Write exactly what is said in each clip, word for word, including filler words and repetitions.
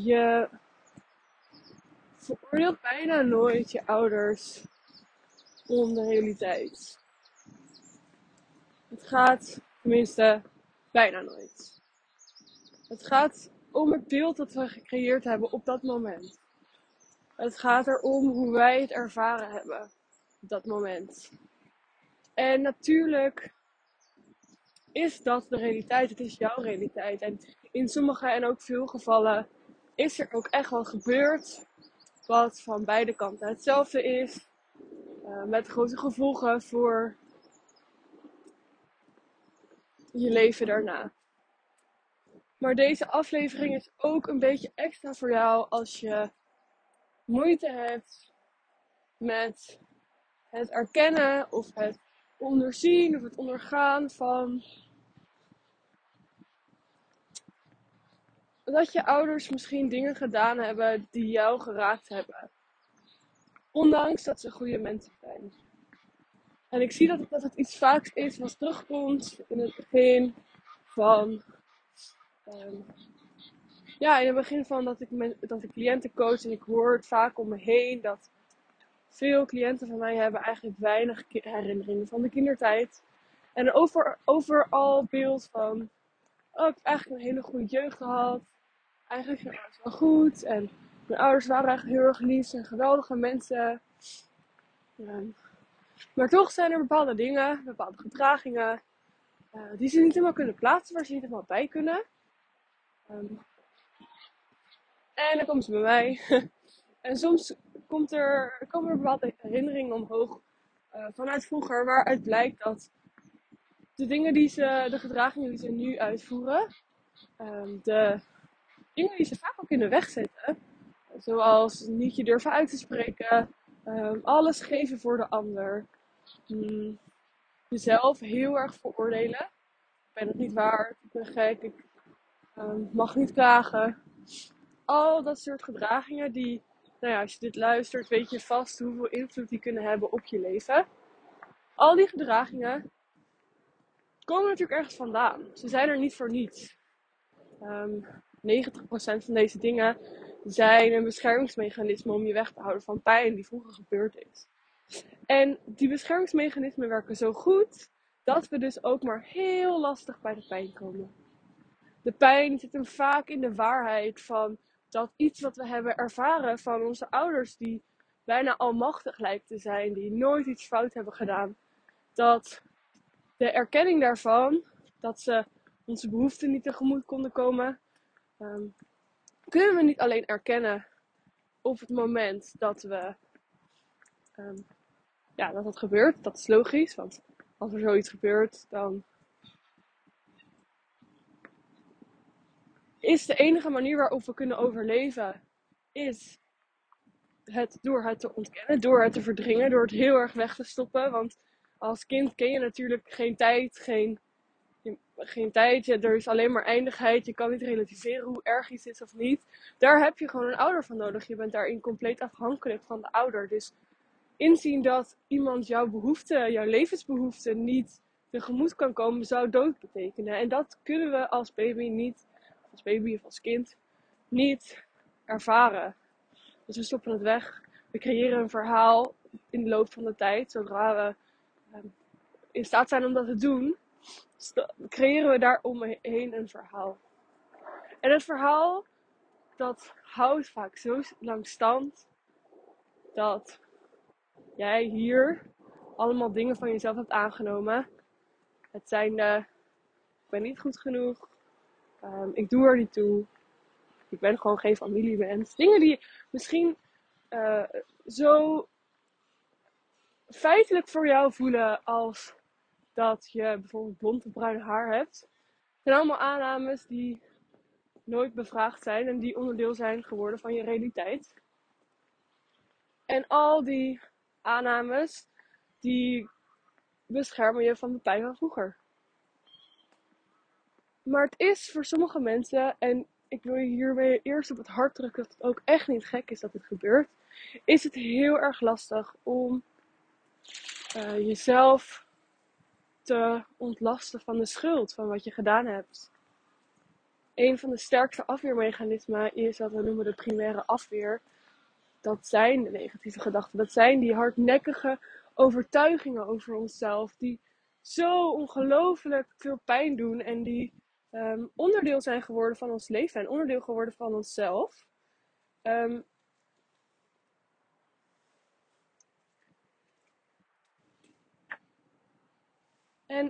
je veroordeelt bijna nooit je ouders om de realiteit. Het gaat, tenminste, bijna nooit. Het gaat om het beeld dat we gecreëerd hebben op dat moment. Het gaat erom hoe wij het ervaren hebben op dat moment. En natuurlijk is dat de realiteit. Het is jouw realiteit. En in sommige en ook veel gevallen is er ook echt wel gebeurd wat van beide kanten hetzelfde is. Uh, met grote gevolgen voor je leven daarna. Maar deze aflevering is ook een beetje extra voor jou als je moeite hebt met het erkennen of het onderzien of het ondergaan van dat je ouders misschien dingen gedaan hebben die jou geraakt hebben. Ondanks dat ze goede mensen zijn. En ik zie dat het, dat het iets vaaks is wat terugkomt in het begin van um, ja, in het begin van dat ik, men, dat ik cliënten coach en ik hoor het vaak om me heen dat veel cliënten van mij hebben eigenlijk weinig herinneringen van de kindertijd. En over, overal beeld van, oh, ik heb eigenlijk een hele goede jeugd gehad. Eigenlijk ging alles wel goed. En mijn ouders waren eigenlijk heel erg lief en geweldige mensen. Ja. Maar toch zijn er bepaalde dingen, bepaalde gedragingen, uh, die ze niet helemaal kunnen plaatsen, waar ze niet helemaal bij kunnen. Um, en dan komen ze bij mij. En soms komt er, komen er bepaalde herinneringen omhoog uh, vanuit vroeger, waaruit blijkt dat de dingen die ze, de gedragingen die ze nu uitvoeren, um, de dingen die ze vaak ook in de weg zitten, zoals niet je durven uit te spreken, um, alles geven voor de ander, um, jezelf heel erg veroordelen. Ik ben het niet waard, ik ben gek, ik um, mag niet klagen. Al dat soort gedragingen die, nou ja, als je dit luistert, weet je vast hoeveel invloed die kunnen hebben op je leven. Al die gedragingen komen natuurlijk ergens vandaan. Ze zijn er niet voor niets. Um, negentig procent van deze dingen zijn een beschermingsmechanisme om je weg te houden van pijn die vroeger gebeurd is. En die beschermingsmechanismen werken zo goed dat we dus ook maar heel lastig bij de pijn komen. De pijn zit hem vaak in de waarheid van dat iets wat we hebben ervaren van onze ouders die bijna almachtig lijkt te zijn, die nooit iets fout hebben gedaan, dat de erkenning daarvan, dat ze onze behoeften niet tegemoet konden komen, um, kunnen we niet alleen erkennen op het moment dat we, um, ja, dat het gebeurt. Dat is logisch, want als er zoiets gebeurt, dan is de enige manier waarop we kunnen overleven, is het door het te ontkennen, door het te verdringen, door het heel erg weg te stoppen. Want als kind ken je natuurlijk geen tijd, geen, geen tijd. Ja, er is alleen maar eindigheid. Je kan niet relativeren hoe erg iets is of niet. Daar heb je gewoon een ouder van nodig. Je bent daarin compleet afhankelijk van de ouder. Dus inzien dat iemand jouw behoeften, jouw levensbehoeften niet tegemoet kan komen, zou dood betekenen. En dat kunnen we als baby niet, als baby of als kind, niet ervaren. Dus we stoppen het weg. We creëren een verhaal in de loop van de tijd. Zodra we um, in staat zijn om dat te doen, st- creëren we daaromheen een verhaal. En het verhaal, dat houdt vaak zo lang stand, dat jij hier allemaal dingen van jezelf hebt aangenomen. Het zijn de, ik ben niet goed genoeg, um, ik doe er niet toe, ik ben gewoon geen familiemens. Dingen die misschien uh, zo feitelijk voor jou voelen als dat je bijvoorbeeld blond of bruin haar hebt. Het zijn allemaal aannames die nooit bevraagd zijn en die onderdeel zijn geworden van je realiteit. En al die aannames, die beschermen je van de pijn van vroeger. Maar het is voor sommige mensen, en ik wil je hiermee eerst op het hart drukken dat het ook echt niet gek is dat dit gebeurt, is het heel erg lastig om uh, jezelf te ontlasten van de schuld van wat je gedaan hebt. een van de sterkste afweermechanismen is wat we noemen de primaire afweer. Dat zijn de negatieve gedachten. Dat zijn die hardnekkige overtuigingen over onszelf. Die zo ongelooflijk veel pijn doen. En die um, onderdeel zijn geworden van ons leven. En onderdeel geworden van onszelf. Um, en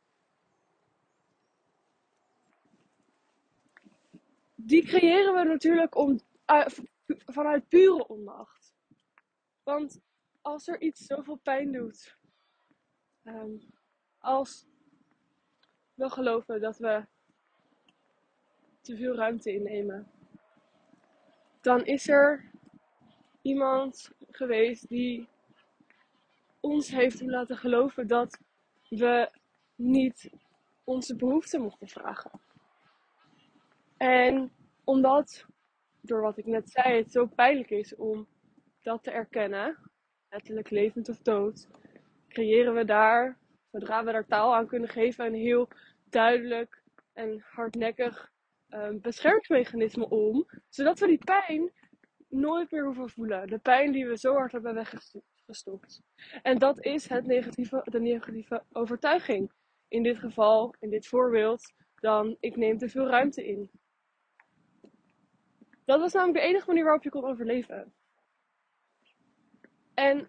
die creëren we natuurlijk om, uh, vanuit pure onmacht. Want als er iets zoveel pijn doet, um, als we geloven dat we te veel ruimte innemen, dan is er iemand geweest die ons heeft laten geloven dat we niet onze behoeften mochten vragen. En omdat, door wat ik net zei, het zo pijnlijk is om dat te erkennen, letterlijk levend of dood, creëren we daar, zodra we daar taal aan kunnen geven, een heel duidelijk en hardnekkig um, beschermingsmechanisme om, zodat we die pijn nooit meer hoeven voelen. De pijn die we zo hard hebben weggestopt. En dat is het negatieve, de negatieve overtuiging. In dit geval, in dit voorbeeld, dan ik neem te veel ruimte in. Dat was namelijk de enige manier waarop je kon overleven. En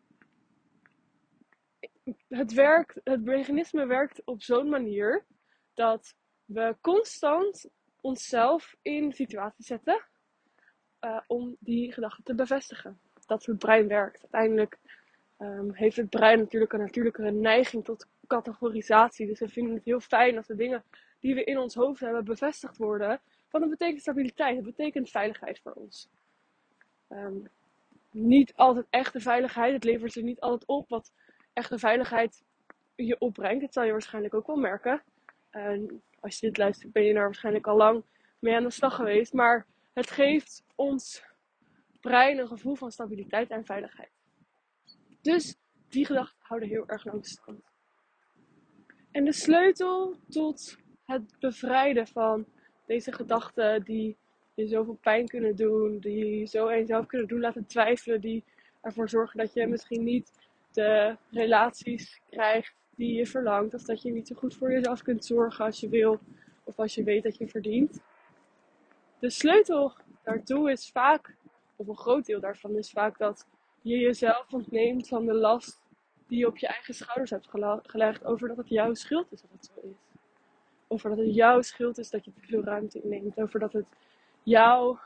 het, werkt, het mechanisme werkt op zo'n manier dat we constant onszelf in situaties zetten uh, om die gedachten te bevestigen. Dat is hoe het brein werkt. Uiteindelijk um, heeft het brein natuurlijk een natuurlijke neiging tot categorisatie. Dus we vinden het heel fijn als de dingen die we in ons hoofd hebben bevestigd worden. Want dat betekent stabiliteit, dat betekent veiligheid voor ons. Um, niet altijd echte veiligheid, het levert ze niet altijd op wat echte veiligheid je opbrengt. Dat zal je waarschijnlijk ook wel merken. En als je dit luistert ben je daar waarschijnlijk al lang mee aan de slag geweest. Maar het geeft ons brein een gevoel van stabiliteit en veiligheid. Dus die gedachten houden heel erg lang stand. En de sleutel tot het bevrijden van deze gedachten die je zoveel pijn kunnen doen, die je zo eenzelf kunnen doen laten twijfelen, die ervoor zorgen dat je misschien niet de relaties krijgt die je verlangt, of dat je niet zo goed voor jezelf kunt zorgen als je wil, of als je weet dat je verdient. De sleutel daartoe is vaak, of een groot deel daarvan is vaak dat je jezelf ontneemt van de last die je op je eigen schouders hebt gelegd over dat het jouw schuld is dat het zo is. Over dat het jouw schuld is dat je te veel ruimte inneemt. Over dat het jouw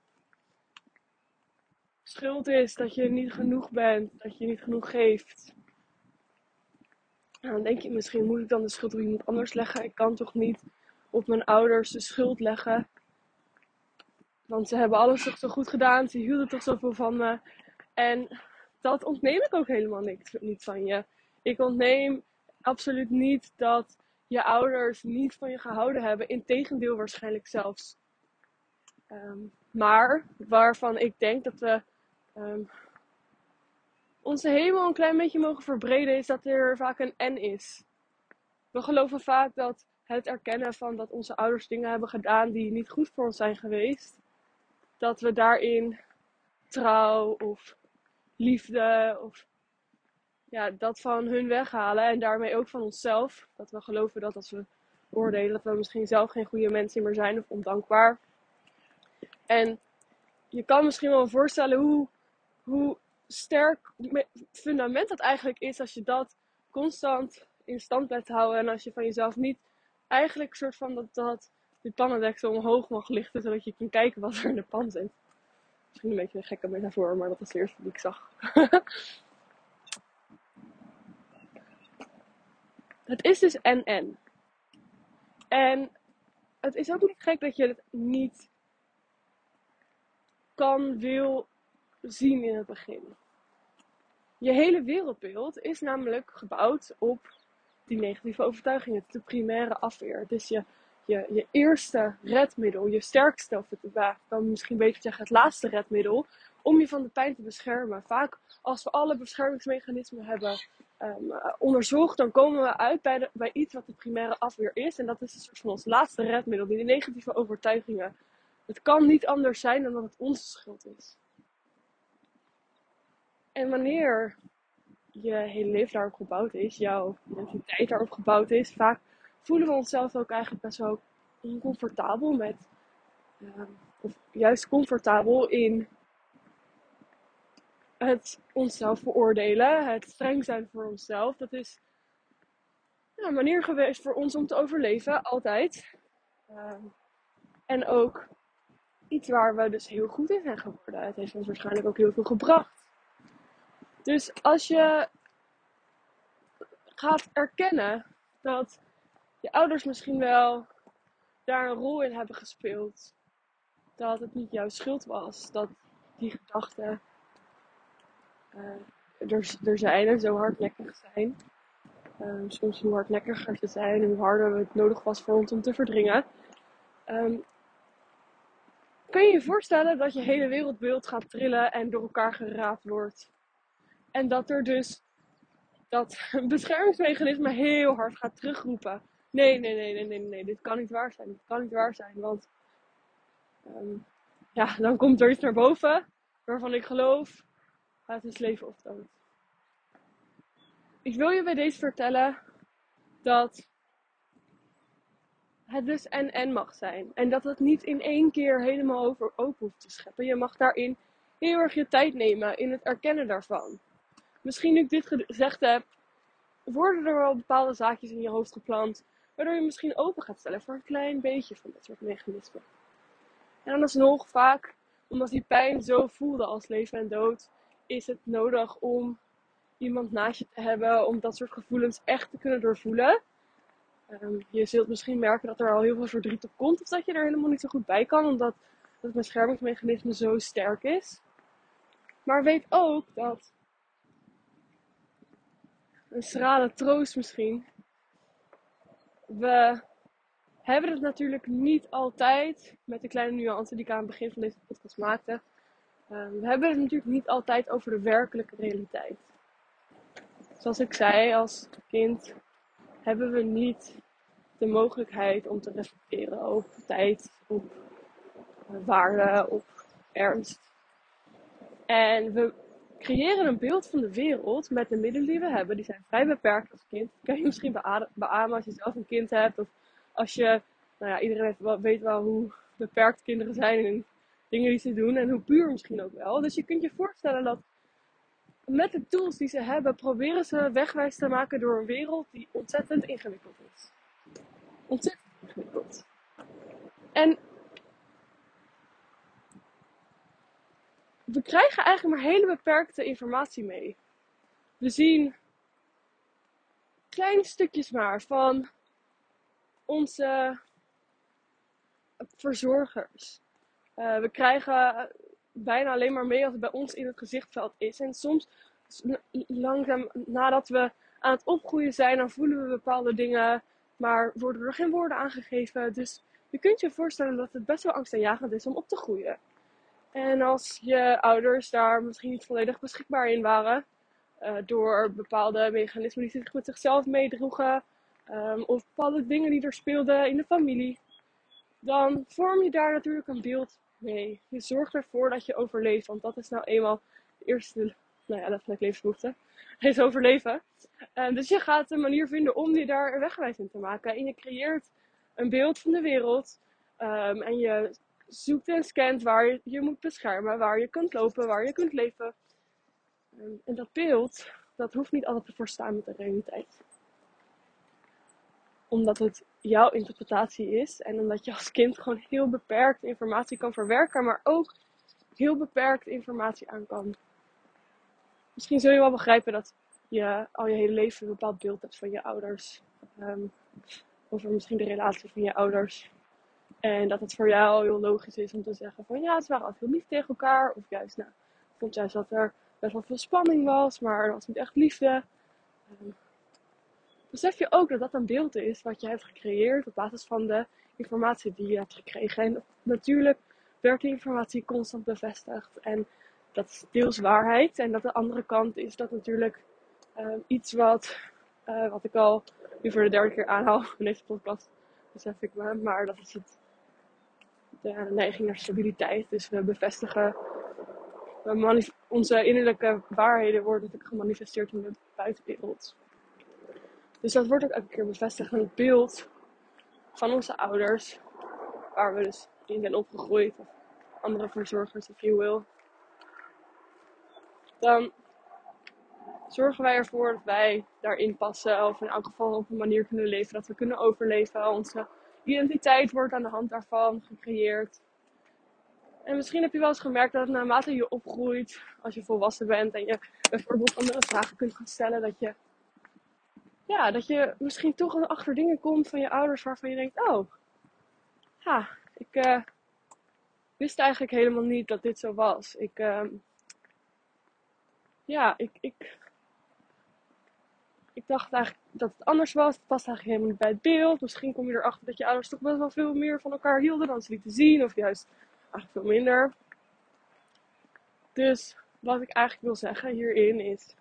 schuld is dat je niet genoeg bent, dat je niet genoeg geeft. Nou, dan denk je misschien, moet ik dan de schuld op iemand anders leggen? Ik kan toch niet op mijn ouders de schuld leggen? Want ze hebben alles toch zo goed gedaan, ze hielden toch zoveel van me. En dat ontneem ik ook helemaal niks, niet van je. Ik ontneem absoluut niet dat je ouders niet van je gehouden hebben. Integendeel waarschijnlijk zelfs. Um, maar waarvan ik denk dat we um, onze hemel een klein beetje mogen verbreden, is dat er vaak een en is. We geloven vaak dat het erkennen van dat onze ouders dingen hebben gedaan die niet goed voor ons zijn geweest, dat we daarin trouw of liefde of ja, dat van hun weghalen en daarmee ook van onszelf. Dat we geloven dat als we oordelen dat we misschien zelf geen goede mensen meer zijn of ondankbaar. En je kan misschien wel voorstellen hoe, hoe sterk fundament dat eigenlijk is als je dat constant in stand blijft houden en als je van jezelf niet eigenlijk een soort van dat, dat die pannendeksel omhoog mag lichten zodat je kan kijken wat er in de pan zit. Misschien een beetje een gekke metafoor, maar dat was de eerste die ik zag. Het is dus en-en. En het is ook niet gek dat je het niet kan, wil zien in het begin. Je hele wereldbeeld is namelijk gebouwd op die negatieve overtuigingen. De primaire afweer. Het is je, je, je eerste redmiddel, je sterkste, of het, ik kan misschien beter zeggen het laatste redmiddel, om je van de pijn te beschermen. Vaak als we alle beschermingsmechanismen hebben um, uh, onderzocht, dan komen we uit bij, de, bij iets wat de primaire afweer is. En dat is een soort van ons laatste redmiddel, die negatieve overtuigingen. Het kan niet anders zijn dan dat het onze schuld is. En wanneer je hele leven daarop gebouwd is, jouw identiteit daarop gebouwd is, vaak voelen we onszelf ook eigenlijk best wel oncomfortabel met, uh, of juist comfortabel in het onszelf veroordelen, het streng zijn voor onszelf. Dat is ja, een manier geweest voor ons om te overleven, altijd. Uh, en ook iets waar we dus heel goed in zijn geworden. Het heeft ons waarschijnlijk ook heel veel gebracht. Dus als je gaat erkennen dat je ouders misschien wel daar een rol in hebben gespeeld, dat het niet jouw schuld was, dat die gedachten uh, er, er zijn en zo hardnekkig zijn. Um, soms hoe hardnekkiger ze zijn en hoe harder het nodig was voor ons om te verdringen. Um, kun je je voorstellen dat je hele wereldbeeld gaat trillen en door elkaar geraapt wordt. En dat er dus dat beschermingsmechanisme heel hard gaat terugroepen. Nee, nee, nee, nee, nee, nee, dit kan niet waar zijn. Dit kan niet waar zijn, want um, ja, dan komt er iets naar boven waarvan ik geloof, het is leven of dood. Ik wil je bij deze vertellen dat het dus en-en mag zijn. En dat het niet in één keer helemaal over open hoeft te scheppen. Je mag daarin heel erg je tijd nemen in het erkennen daarvan. Misschien nu ik dit gezegd heb, worden er wel bepaalde zaakjes in je hoofd geplant, waardoor je misschien open gaat stellen voor een klein beetje van dit soort mechanismen. En dan alsnog vaak, omdat die pijn zo voelde als leven en dood, is het nodig om iemand naast je te hebben, om dat soort gevoelens echt te kunnen doorvoelen. Um, je zult misschien merken dat er al heel veel verdriet op komt, of dat je er helemaal niet zo goed bij kan, omdat het beschermingsmechanisme zo sterk is. Maar weet ook dat een schrale troost misschien. We hebben het natuurlijk niet altijd, met de kleine nuance die ik aan het begin van deze podcast maakte. Um, we hebben het natuurlijk niet altijd over de werkelijke realiteit. Zoals ik zei, als kind hebben we niet de mogelijkheid om te reflecteren op tijd, op waarde, op ernst. En we creëren een beeld van de wereld met de middelen die we hebben. Die zijn vrij beperkt als kind. Dat kan je misschien beamen als je zelf een kind hebt. Of als je, nou ja, iedereen weet wel, weet wel hoe beperkt kinderen zijn in dingen die ze doen. En hoe puur misschien ook wel. Dus je kunt je voorstellen dat met de tools die ze hebben, proberen ze wegwijs te maken door een wereld die ontzettend ingewikkeld is. Ontzettend ingewikkeld. En we krijgen eigenlijk maar hele beperkte informatie mee. We zien kleine stukjes maar van onze verzorgers. Uh, we krijgen bijna alleen maar mee als het bij ons in het gezichtveld is. En soms, langzaam nadat we aan het opgroeien zijn, dan voelen we bepaalde dingen, maar worden er geen woorden aangegeven. Dus je kunt je voorstellen dat het best wel angstaanjagend is om op te groeien. En als je ouders daar misschien niet volledig beschikbaar in waren, uh, door bepaalde mechanismen die zich met zichzelf meedroegen, um, of bepaalde dingen die er speelden in de familie, dan vorm je daar natuurlijk een beeld mee. Je zorgt ervoor dat je overleeft, want dat is nou eenmaal de eerste, nou ja, letterlijk levensbehoefte, is overleven. Um, dus je gaat een manier vinden om je daar wegwijs in te maken. En je creëert een beeld van de wereld, um, en je zoekt en scant waar je je moet beschermen, waar je kunt lopen, waar je kunt leven. Um, en dat beeld, dat hoeft niet altijd te voorstaan met de realiteit. Omdat het jouw interpretatie is en omdat je als kind gewoon heel beperkt informatie kan verwerken, maar ook heel beperkt informatie aan kan. Misschien zul je wel begrijpen dat je al je hele leven een bepaald beeld hebt van je ouders. Um, over misschien de relatie van je ouders. En dat het voor jou heel logisch is om te zeggen van ja, ze waren altijd heel lief tegen elkaar. Of juist, nou, ik vond juist dat er best wel veel spanning was, maar er was niet echt liefde. Um, besef je ook dat dat een beeld is wat je hebt gecreëerd op basis van de informatie die je hebt gekregen. En natuurlijk werd die informatie constant bevestigd. En dat is deels waarheid. En dat de andere kant is dat natuurlijk Um, iets wat, uh, wat ik al nu voor de derde keer aanhaal in deze podcast, besef ik me. Maar dat is het, de neiging naar stabiliteit. Dus we bevestigen, we manif- onze innerlijke waarheden worden natuurlijk gemanifesteerd in de buitenwereld. Dus dat wordt ook elke keer bevestigd in het beeld van onze ouders, waar we dus in zijn opgegroeid, of andere verzorgers, if you will. Dan zorgen wij ervoor dat wij daarin passen, of in elk geval op een manier kunnen leven dat we kunnen overleven. Onze identiteit wordt aan de hand daarvan gecreëerd. En misschien heb je wel eens gemerkt dat naarmate je opgroeit, als je volwassen bent en je bijvoorbeeld andere vragen kunt gaan stellen, dat je, ja, dat je misschien toch achter dingen komt van je ouders waarvan je denkt, oh, ha, ik uh, wist eigenlijk helemaal niet dat dit zo was. Ik, uh, ja, ik, ik, ik dacht eigenlijk dat het anders was. Het past eigenlijk helemaal niet bij het beeld. Misschien kom je erachter dat je ouders toch best wel veel meer van elkaar hielden dan ze lieten zien. Of juist eigenlijk veel minder. Dus wat ik eigenlijk wil zeggen hierin is,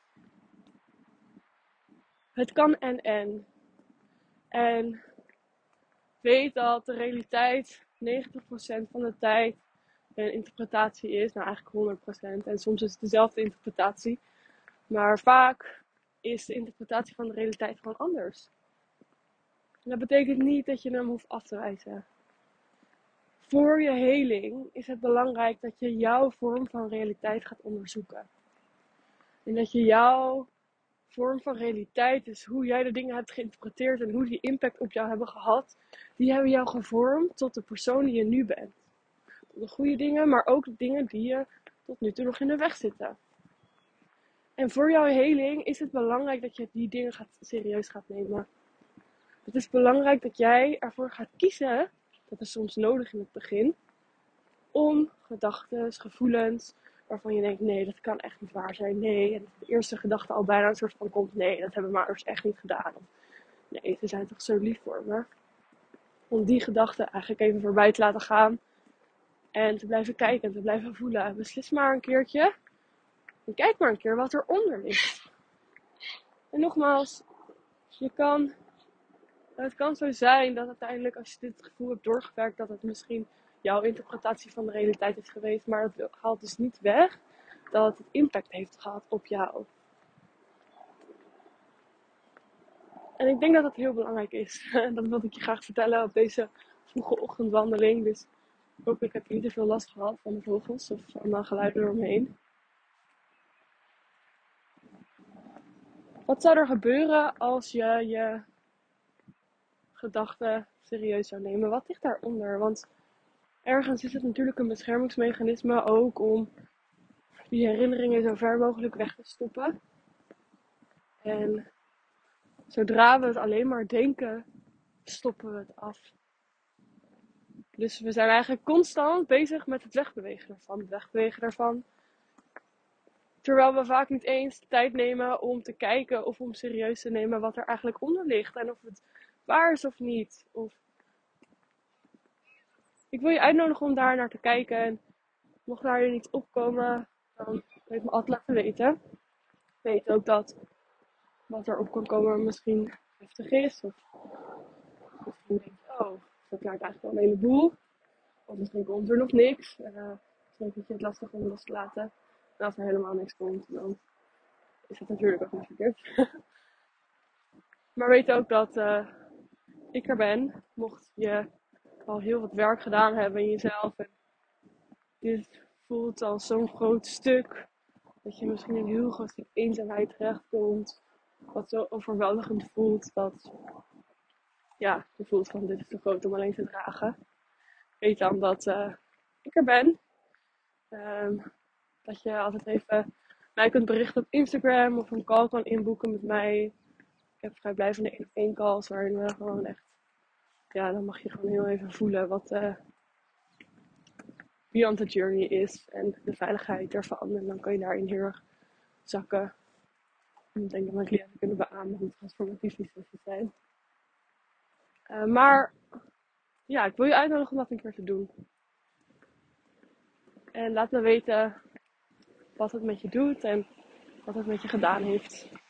het kan en en. En weet dat de realiteit negentig procent van de tijd een interpretatie is. Nou, eigenlijk honderd procent. En soms is het dezelfde interpretatie. Maar vaak is de interpretatie van de realiteit gewoon anders. En dat betekent niet dat je hem hoeft af te wijzen. Voor je heling is het belangrijk dat je jouw vorm van realiteit gaat onderzoeken. En dat je jouw vorm van realiteit, dus hoe jij de dingen hebt geïnterpreteerd en hoe die impact op jou hebben gehad, die hebben jou gevormd tot de persoon die je nu bent. Tot de goede dingen, maar ook de dingen die je tot nu toe nog in de weg zitten. En voor jouw heling is het belangrijk dat je die dingen gaat, serieus gaat nemen. Het is belangrijk dat jij ervoor gaat kiezen, dat is soms nodig in het begin, om gedachten, gevoelens, waarvan je denkt, nee, dat kan echt niet waar zijn. Nee, en de eerste gedachte al bijna een soort van komt, nee, dat hebben mijn ouders echt niet gedaan. Of, nee, ze zijn toch zo lief voor me. Om die gedachten eigenlijk even voorbij te laten gaan. En te blijven kijken en te blijven voelen. Beslis maar een keertje. En kijk maar een keer wat eronder ligt. En nogmaals, je kan, het kan zo zijn dat uiteindelijk als je dit gevoel hebt doorgewerkt, dat het misschien jouw interpretatie van de realiteit is geweest. Maar dat haalt dus niet weg dat het impact heeft gehad op jou. En ik denk dat dat heel belangrijk is. En dat wilde ik je graag vertellen op deze vroege ochtendwandeling. Dus hopelijk heb je niet te veel last gehad van de vogels of van de geluiden eromheen. Wat zou er gebeuren als je je gedachten serieus zou nemen? Wat ligt daaronder? Want ergens is het natuurlijk een beschermingsmechanisme ook om die herinneringen zo ver mogelijk weg te stoppen. En zodra we het alleen maar denken, stoppen we het af. Dus we zijn eigenlijk constant bezig met het wegbewegen daarvan. Het wegbewegen daarvan. Terwijl we vaak niet eens de tijd nemen om te kijken of om serieus te nemen wat er eigenlijk onder ligt. En of het waar is of niet. Of... Ik wil je uitnodigen om daar naar te kijken. En mocht daar je niet opkomen, dan wil je het me altijd laten weten. Ik weet ook dat wat er op kan komen misschien heftig is. Of misschien denk je, oh, dat lijkt eigenlijk wel een heleboel. Of misschien komt er nog niks. Uh, misschien vind je het lastig om los te laten. En als er helemaal niks komt, dan is dat natuurlijk ook niet verkeerd. Maar weet ook dat uh, ik er ben. Mocht je al heel wat werk gedaan hebben in jezelf. En dit voelt als zo'n groot stuk. Dat je misschien in een heel groot stuk eenzaamheid terechtkomt. Wat zo overweldigend voelt. Dat ja, je voelt van dit is te groot om alleen te dragen. Weet dan dat uh, ik er ben. Um, dat je altijd even mij kunt berichten op Instagram. Of een call kan inboeken met mij. Ik heb vrijblijvende één op één calls. Waarin we gewoon echt. Ja, dan mag je gewoon heel even voelen wat uh, Beyond the Journey is. En de veiligheid ervan. En dan kan je daarin heel erg zakken. En ik denk dat mijn cliënten kunnen beamen hoe transformatief die sessies zijn. Uh, maar ja, ik wil je uitnodigen om dat een keer te doen. En laat me weten wat het met je doet en wat het met je gedaan heeft.